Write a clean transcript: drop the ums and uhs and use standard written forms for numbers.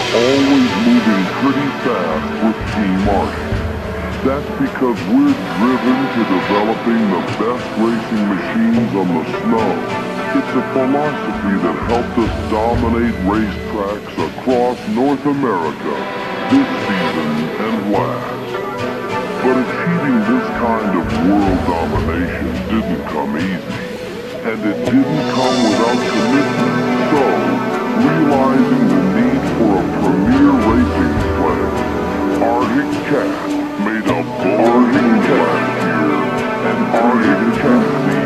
always moving pretty fast with Team Arctic. That's because we're driven to developing the best racing machines on the snow. It's a philosophy that helped us dominate racetracks across North America this season and last. But achieving this kind of world domination didn't come easy. And it didn't come without commitment. So, realizing the need for a premier racing sled, Arctic Cat made a bold move last year and Arctic Cat